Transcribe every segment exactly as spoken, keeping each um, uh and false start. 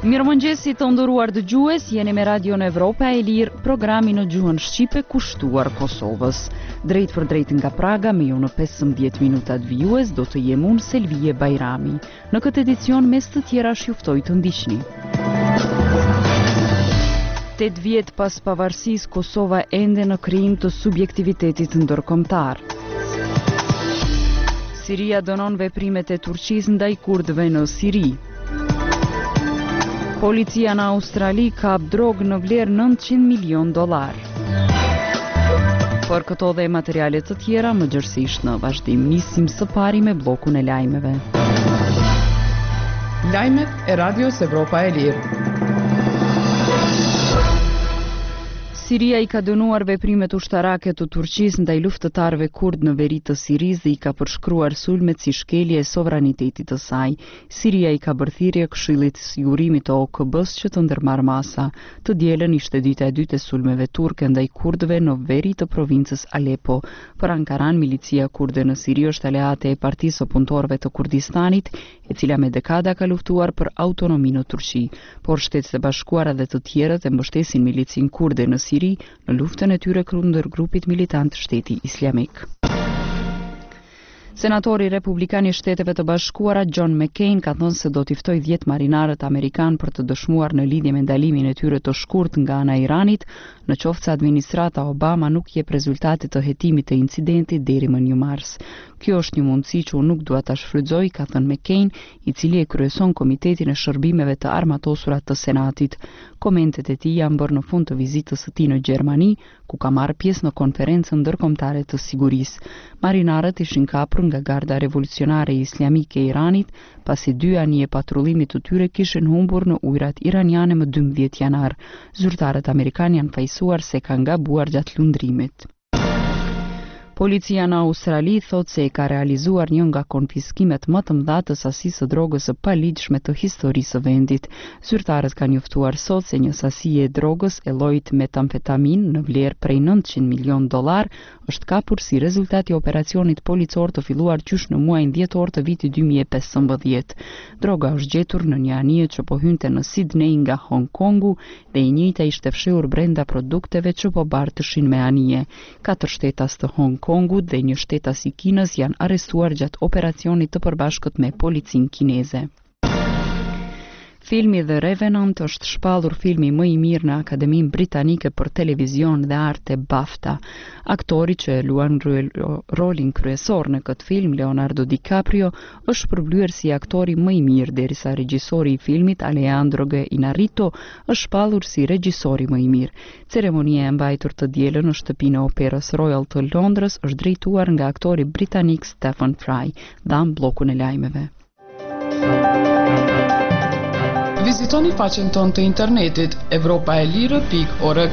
Mirëmëngjesi të nderuar dëgjues, jeni me Radion Evropa e Lirë, programi në gjuhën shqipe kushtuar Kosovës. Drejt për drejt nga Praga, me ju në pesëmbëdhjetë minutat vijues, do të jem unë Selvije Bajrami. Në këtë edicion, mes të tjera shjuftoj të ndiqni. Tet vjet pas pavarësisë, Kosova ende në krijim të subjektivitetit ndërkombëtar. Siria dënon veprimet e Turqisë ndaj kurdëve në Siri. Policia në Australi kap drogë në vlerë nëntëqind milion dollar. Për këto dhe materialet të tjera, më gjërësisht në vazhdim nisim së pari me blokun e lajmeve. Lajmet e Radios Evropa e Lirë. Siria i ka dënuar veprimet ushtarake të Turqisë ndaj luftëtarëve kurd në veri të Sirisë dhe i ka përshkruar sulmet si shkelje e sovranitetit të saj. Siria i ka bërë thirrje Këshillit të Sigurimit të O K B-s që të ndërmarrë masa. Të dielën ishte dita e dytë e sulmeve turke ndaj kurdëve në veri të provincës Aleppo. Për Ankaran, milicia kurde në Siri është aleate e Partisë së Punëtorëve të Kurdistanit, e cila me dekada ka luftuar për autonomi në Turqi, por Shtetet e Bashkuara dhe të tjerët e mbështesin milicin kurde në Siri në luftën e tyre kundër grupit militant Shteti Islamik. Senatori Republikan i Shteteve të Bashkuara John McCain ka thënë se do t'i ftoj dhjetë marinarët amerikan për të dëshmuar në lidhje me ndalimin e tyre të shkurt nga ana e Iranit, në qoftë se administrata Obama nuk jep rezultate të hetimit të incidentit deri më një mars. Kjo është një mundësi që unë nuk dua ta shfrytëzoj, ka thënë McCain, i cili e kryeson Komitetin e Shërbimeve të Armatosura të Senatit. Komentet e tij janë bërë në fund të vizitës së tij në Gjermani, ku ka marrë pjesë në konferencën ndërkombëtare të sigurisë. Marinarët ishin kapur nga Garda Revolucionare Islamike e Iranit, pasi dy anije patrullimit të tyre kishin humbur në ujërat iraniane më dymbëdhjetë janar. Zyrtarët amerikanë janë fajsuar se kanë gabuar gjatë lundrimit. Policia në Australi thot se e ka realizuar një nga konfiskimet më të mëdha të sasisë së drogës së paligjshme të historisë së vendit. Zyrtarët kanë njoftuar sot se një sasi e drogës e llojit metamfetamin në vlerë prej nëntëqind milion dollar është kapur si rezultat i operacionit policor të filluar qysh në muajin dhjetor të vitit dy mijë e pesëmbëdhjetë. Droga është gjetur në një anije që po hynte në Sydney nga Hong Kongu dhe e njëjta ishte fshehur brenda produkteve që po bartëshin me anije. Katër shtetas të Hong Kongut dhe një shtetas i Kinës janë arrestuar gjatë operacionit të përbashkët me policinë kineze. Filmi The Revenant është shpallur filmi më i mirë në Akademinë Britanike për Televizion dhe Arte BAFTA. Aktori që luan rolin kryesor në këtë film, Leonardo DiCaprio, është përblyer si aktori më i mirë, derisa regjisori i filmit, Alejandro G. Inarritu, është shpallur si regjisori më i mirë. Ceremonia e mbajtur të dielën në shtëpinë e Operës Royal të Londrës është drejtuar nga aktori britanik Stephen Fry, dhan bllokun e lajmeve. Vizitoni faqen tonë të internetit evropaelire pikë org.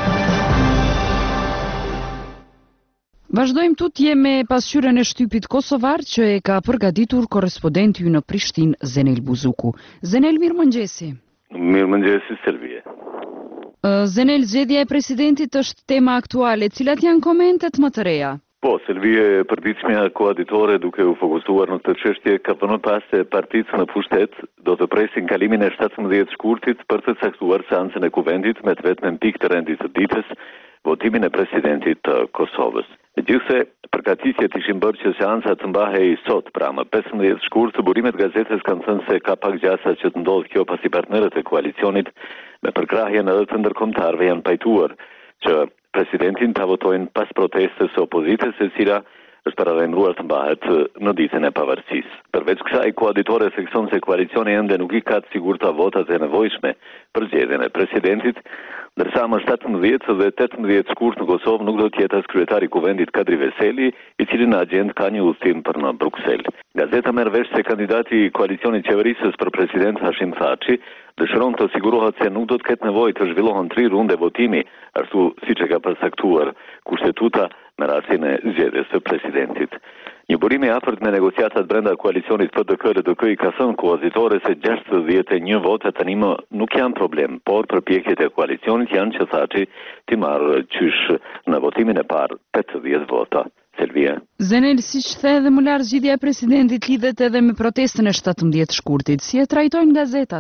Vazhdojmë tutje me pasqyrën e shtypit kosovar që e ka përgatitur korrespondenti në Prishtinë, Zenel Buzuku. Zenel, mirëmëngjesi. Mirëmëngjesi, Selvije. Zenel, zgjedhja e presidentit është tema aktuale. Cilat janë komentet më të reja? Po, Selvije, përditshmja koaditore duke u fokusuar në këtë çështje ka vënë pas se partitë në pushtet do të presin kalimin e shtatëmbëdhjetë shkurtit për të caktuar seancën e kuvendit me të vetmen pikë të rendit të ditës, votimin e presidentit të Kosovës. Megjithëse, përgatitjet ishin bërë që seanca të mbahej sot, pra më pesëmbëdhjetë shkurt, burimet gazetës kanë thënë se ka pak gjasa që të ndodhë kjo pasi partnerët e koalicionit me përkrahjen edhe të ndërkombëtarëve janë pajtuar që presidentin ta votojnë pas protestës së opozitës, e cila është paralajmëruar të mbahet në ditën e pavarësisë. Përveç kësaj, koaditore thekson se koalicioni ende nuk i ka të sigurta votat e nevojshme për zgjedhjen e presidentit, ndërsa më shtatëmbëdhjetë dhe tetëmbëdhjetë shkurt në Kosovë nuk do të jetë as kryetari i kuvendit Kadri Veseli, i cili në agjend ka një udhëtim për në Bruksel. Gazeta merr vesh se kandidati i koalicionit qeverisës për president Hashim Thaçi dëshiron të sigurohet se nuk do të ketë nevojë të zhvillohen tri runde votimi, ashtu siç e ka përcaktuar kushtetuta në rastin e zgjedhjes së presidentit. Një burim i afërt me negociatat brenda koalicionit P D K R D K i ka thënë koazitore se gjashtëdhjetë e një vota tani më nuk janë problem, por përpjekjet e koalicionit janë që Thaçi t'i marrë qysh në votimin e parë tetëdhjetë vota. Selvia. Zenel, siç the edhe më lart, zgjidhja e presidentit lidhet edhe me protestën e shtatëmbëdhjetë shkurtit. Si e trajtojnë gazetat këtë?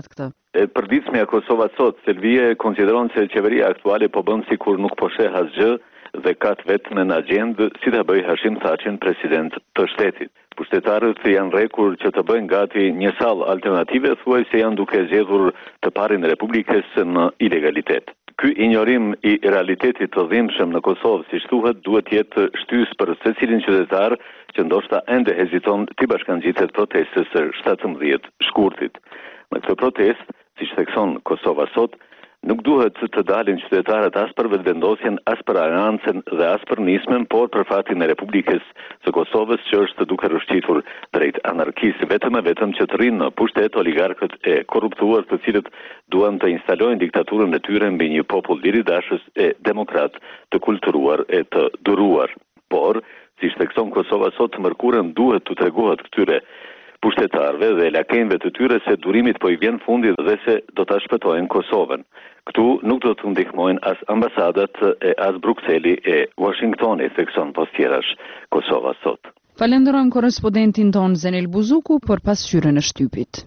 E përditshmja Kosova sot, Selvie konsideron se qeveria aktuale po bën sikur nuk po sheh asgjë dhe ka vetëm në agjendë si ta bëjë Hashim Thaçin president të shtetit. Pushtetarët janë rrekur që të bëjnë gati një sallë alternative, thuajse janë duke zgjedhur të parin e Republikës në ilegalitet. Ky injorim i realitetit të dhimbshëm në Kosovë, siç thuhet, duhet jetë shtys për secilin qytetar që ndoshta ende heziton të bashkangjitet protestës së shtatëmbëdhjetë shkurtit. Në këtë protest, siç thekson Kosova sot, nuk duhet të dalin qytetarët as për vendosjen, as për arancën dhe as për nismen, por për fatin e Republikës së Kosovës që është duke rrëshqitur drejt anarkisë, vetëm e vetëm që të rinë në pushtet oligarkët e korruptuar, të cilët duan të instalojnë diktaturën e tyre mbi një popull liridashës e demokrat, të kulturuar e të duruar. Por, siç thekson Kosova sot, mërkurën duhet të tregohet këtyre pushtetarëve dhe lakejve të tyre se durimit po i vjen fundi dhe se do ta shpëtojnë Kosovën. Këtu nuk do të ndihmojnë as ambasadat e as Brukseli e Washingtoni, thekson postjerash Kosova sot. Falenderojmë korrespondentin ton Zenel Buzuku për pasqyrën e shtypit.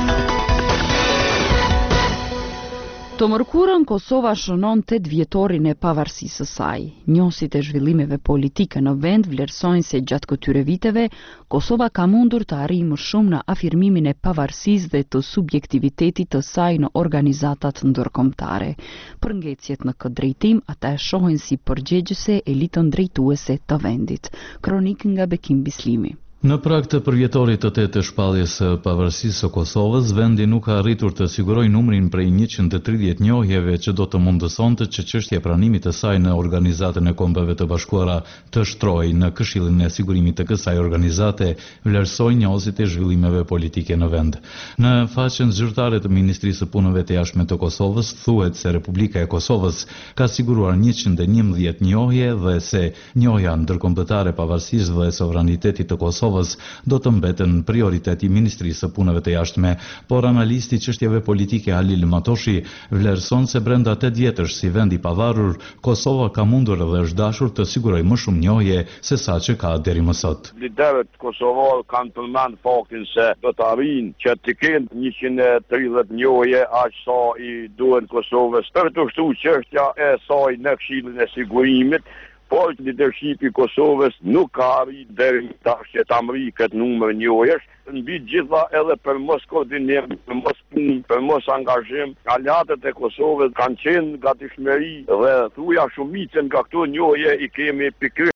Të mërkurën, Kosova shënon tetë vjetorin e pavarësisë së saj. Njohësit e zhvillimeve politike në vend vlerësojnë se gjatë këtyre viteve, Kosova ka mundur të arrijë më shumë në afirmimin e pavarësisë dhe të subjektivitetit të saj në organizatat ndërkombëtare. Përngecjet në këtë drejtim ata e shohin si përgjegjëse elitën drejtuese të vendit. Kronik nga Bekim Bislimi. Në prag të përvjetorit të tetë të shpalljes së pavarësisë së Kosovës, vendi nuk ka arritur të sigurojë numrin prej njëqind e tridhjetë njohjeve që do të mundësonte që çështja e pranimit të saj në Organizatën e Kombeve të Bashkuara të shtrojë në Këshillin e Sigurimit të kësaj organizate, vlerësoi njohësit e zhvillimeve politike në vend. Në faqen zyrtare të Ministrisë së Punëve të Jashtme të Kosovës thuhet se Republika e Kosovës ka siguruar njëqind e njëmbëdhjetë njohje dhe se njohja ndërkombëtare e pavarësisë dhe sovranitetit të Kosovës do të mbeten prioriteti Ministrisë së Punëve të Jashtme, por analisti çështjeve politike Halil Matoshi vlerëson se brenda tetë vjetësh si vend i pavarur, Kosova ka mundur dhe është dashur të sigurojë më shumë njohje se sa që ka deri më sot. Liderët kosovar kanë përmend faktin se do të arrijnë që të kenë njëqind e tridhjetë njohje aq sa i duhen Kosovës për të shtuar çështja e saj në Këshillin e Sigurimit. Por leadershipi i Kosovës nuk ka arritur deri tash që ta mri këtë numër njohjesh, mbi gjitha edhe për mos koordinim, për mos punë, për mos angazhim, aleatët e Kosovës kanë qenë gatishmëri dhe thuja shumicën nga këto njohje i kemi pikërisht